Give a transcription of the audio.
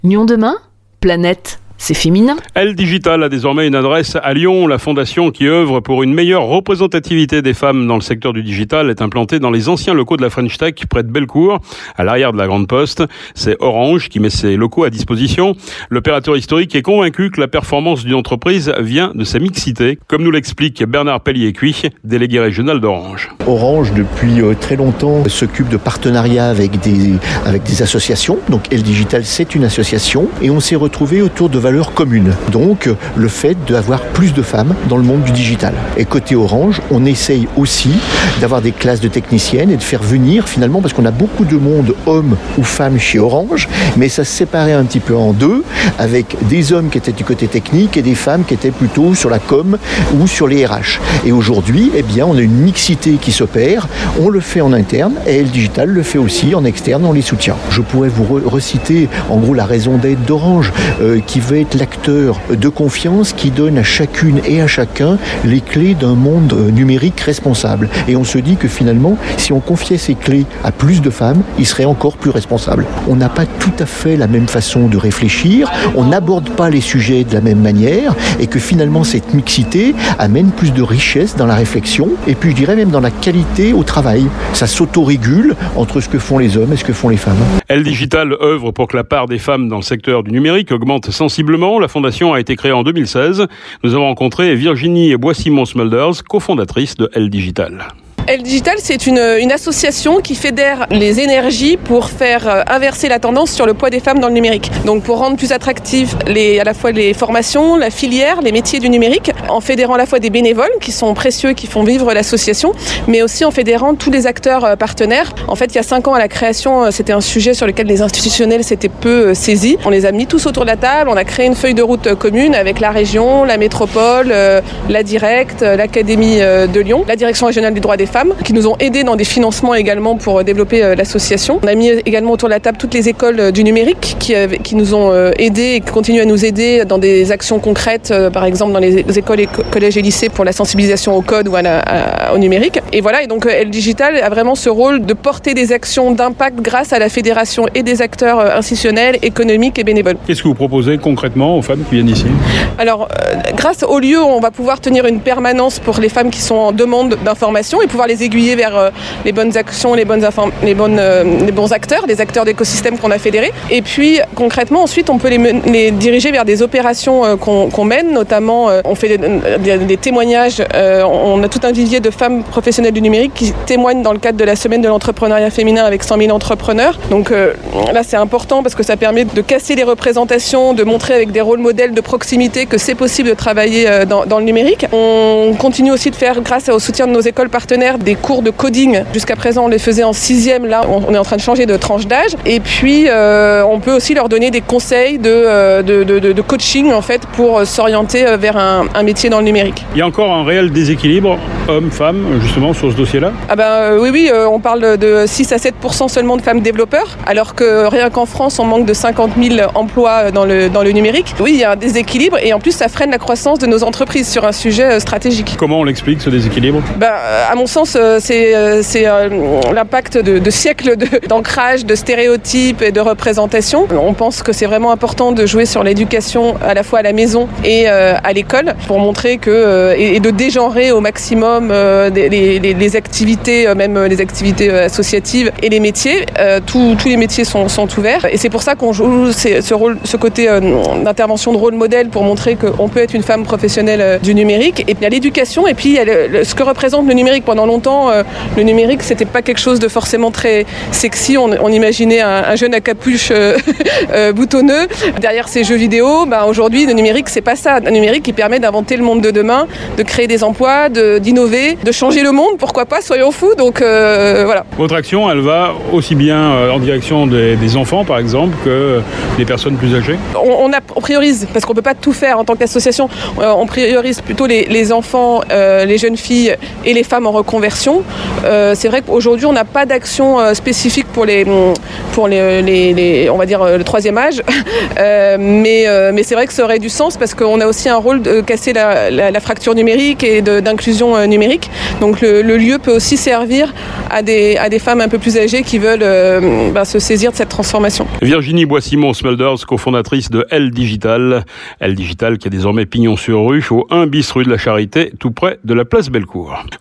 Lyon demain, planète. C'est féminin. Elle Digital a désormais une adresse à Lyon. La fondation qui œuvre pour une meilleure représentativité des femmes dans le secteur du digital est implantée dans les anciens locaux de la French Tech près de Bellecour, à l'arrière de la Grande Poste. C'est Orange qui met ses locaux à disposition. L'opérateur historique est convaincu que la performance d'une entreprise vient de sa mixité, comme nous l'explique Bernard Pellier-Cuy, délégué régional d'Orange. Orange, depuis très longtemps, s'occupe de partenariats avec des associations. Donc Elle Digital, c'est une association. Et on s'est retrouvé autour de valeurs communes. Donc, le fait d'avoir plus de femmes dans le monde du digital. Et côté Orange, on essaye aussi d'avoir des classes de techniciennes et de faire venir finalement, parce qu'on a beaucoup de monde, hommes ou femmes chez Orange, mais ça se séparait un petit peu en deux, avec des hommes qui étaient du côté technique et des femmes qui étaient plutôt sur la com ou sur les RH. Et aujourd'hui, eh bien, on a une mixité qui s'opère. On le fait en interne et Elle Digital le fait aussi en externe, on les soutient. Je pourrais vous reciter en gros la raison d'être d'Orange, qui veut être l'acteur de confiance qui donne à chacune et à chacun les clés d'un monde numérique responsable. Et on se dit que finalement, si on confiait ces clés à plus de femmes, ils seraient encore plus responsables. On n'a pas tout à fait la même façon de réfléchir, on n'aborde pas les sujets de la même manière, et que finalement cette mixité amène plus de richesse dans la réflexion, et puis je dirais même dans la qualité au travail. Ça s'autorégule entre ce que font les hommes et ce que font les femmes. Elle Digital œuvre pour que la part des femmes dans le secteur du numérique augmente sensiblement. La fondation a été créée en 2016. Nous avons rencontré Virginie Boissimon-Smulders, cofondatrice de Elle Digital. Elle Digital, c'est une association qui fédère les énergies pour faire inverser la tendance sur le poids des femmes dans le numérique. Donc pour rendre plus attractives à la fois les formations, la filière, les métiers du numérique, en fédérant à la fois des bénévoles qui sont précieux, qui font vivre l'association, mais aussi en fédérant tous les acteurs partenaires. En fait, il y a 5 ans à la création, c'était un sujet sur lequel les institutionnels s'étaient peu saisis. On les a mis tous autour de la table, on a créé une feuille de route commune avec la région, la métropole, la Directe, l'Académie de Lyon, la Direction régionale des droits des femmes, qui nous ont aidés dans des financements également pour développer l'association. On a mis également autour de la table toutes les écoles du numérique qui nous ont aidés et qui continuent à nous aider dans des actions concrètes, par exemple dans les écoles, collèges et lycées pour la sensibilisation au code ou au numérique. Et voilà, et donc Elle Digital a vraiment ce rôle de porter des actions d'impact grâce à la fédération et des acteurs institutionnels, économiques et bénévoles. Qu'est-ce que vous proposez concrètement aux femmes qui viennent ici ? Alors, grâce au lieu, on va pouvoir tenir une permanence pour les femmes qui sont en demande d'information et pouvoir les aiguiller vers les bonnes actions, les bons acteurs, les acteurs d'écosystème qu'on a fédérés. Et puis, concrètement, ensuite, on peut les diriger vers des opérations qu'on mène, notamment, on fait des témoignages, on a tout un vivier de femmes professionnelles du numérique qui témoignent dans le cadre de la semaine de l'entrepreneuriat féminin avec 100 000 entrepreneurs. Donc là, c'est important parce que ça permet de casser les représentations, de montrer avec des rôles modèles de proximité que c'est possible de travailler dans le numérique. On continue aussi de faire, grâce au soutien de nos écoles partenaires, des cours de coding. Jusqu'à présent, on les faisait en 6e. Là, on est en train de changer de tranche d'âge. Et puis, on peut aussi leur donner des conseils de coaching, en fait, pour s'orienter vers un métier dans le numérique. Il y a encore un réel déséquilibre hommes-femmes, justement, sur ce dossier-là ? Oui, on parle de 6 à 7% seulement de femmes développeurs, alors que rien qu'en France, on manque de 50 000 emplois dans le numérique. Oui, il y a un déséquilibre et en plus, ça freine la croissance de nos entreprises sur un sujet stratégique. Comment on l'explique, ce déséquilibre ? À mon sens, c'est l'impact de siècles d'ancrage, de stéréotypes et de représentation. On pense que c'est vraiment important de jouer sur l'éducation à la fois à la maison et à l'école pour montrer et de dégenrer au maximum les activités, même les activités associatives et les métiers. Tous les métiers sont ouverts et c'est pour ça qu'on joue ce côté d'intervention de rôle modèle pour montrer qu'on peut être une femme professionnelle du numérique. Et puis il y a l'éducation et puis il y a ce que représente le numérique. Pendant longtemps, le numérique, c'était pas quelque chose de forcément très sexy. On imaginait un jeune à capuche boutonneux derrière ses jeux vidéo. Aujourd'hui, le numérique, c'est pas ça. Le numérique, il permet d'inventer le monde de demain, de créer des emplois, d'innover, de changer le monde. Pourquoi pas, soyons fous. Donc voilà. Votre action, elle va aussi bien en direction des enfants, par exemple, que des personnes plus âgées ? On priorise, parce qu'on peut pas tout faire en tant qu'association. On priorise plutôt les enfants, les jeunes filles et les femmes en reconversion. reconversion. C'est vrai qu'aujourd'hui, on n'a pas d'action spécifique pour les on va dire le troisième âge, mais c'est vrai que ça aurait du sens parce qu'on a aussi un rôle de casser la fracture numérique et d'inclusion numérique. Donc le lieu peut aussi servir à des femmes un peu plus âgées qui veulent se saisir de cette transformation. Virginie Bois-Simon-Smulders, cofondatrice de Elle Digital. Elle Digital qui a désormais pignon sur rue, au 1 bis rue de la Charité, tout près de la place Bellecour.